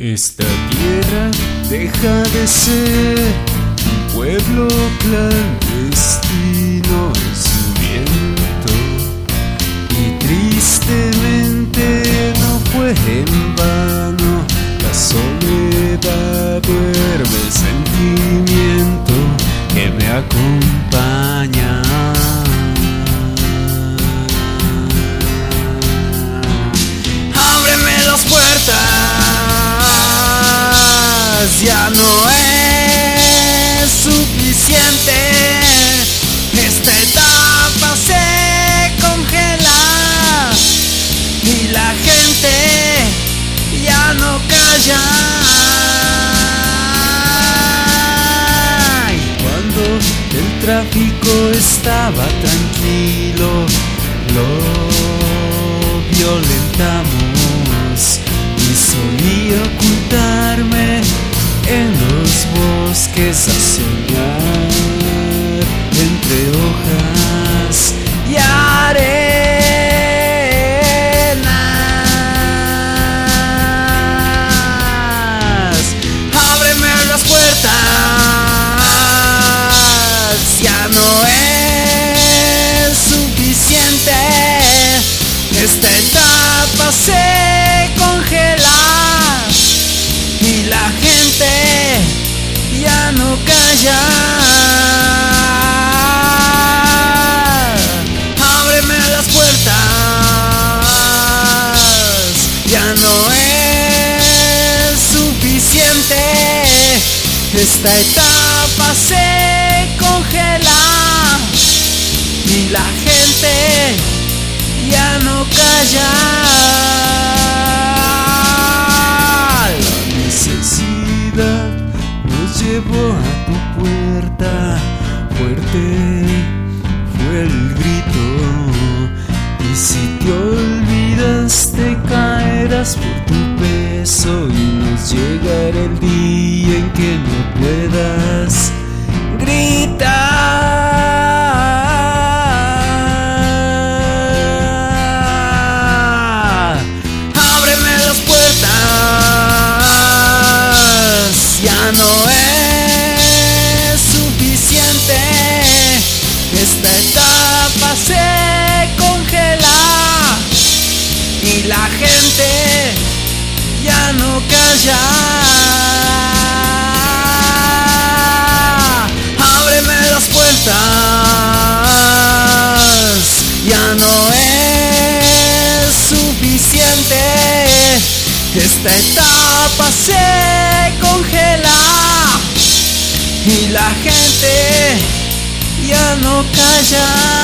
Esta tierra deja de ser un pueblo clandestino en su viento, y tristemente no fue en vano. La soledad duerme el sentimiento que me acompaña. Ábreme las puertas, ya no es suficiente. Esta etapa se congela y la gente ya no calla. Y cuando el tráfico estaba tranquilo, lo violentamos y solía ocultarme en los bosques a soñar entre hojas y arenas. Ábreme las puertas, ya no es suficiente. Esta etapa se congela y la gente ya no calla. Ábreme las puertas, ya no es suficiente. Esta etapa se congela y la gente ya no calla. La necesidad nos llevó a tu puerta, fuerte fue el grito, y si te olvidas te caerás por tu peso, y nos llegará el día en que no puedas gritar. Ya no es suficiente. Esta etapa se congela y la gente ya no calla. Ábreme las puertas, ya no es suficiente. Esta etapa se congela y la gente ya no calla.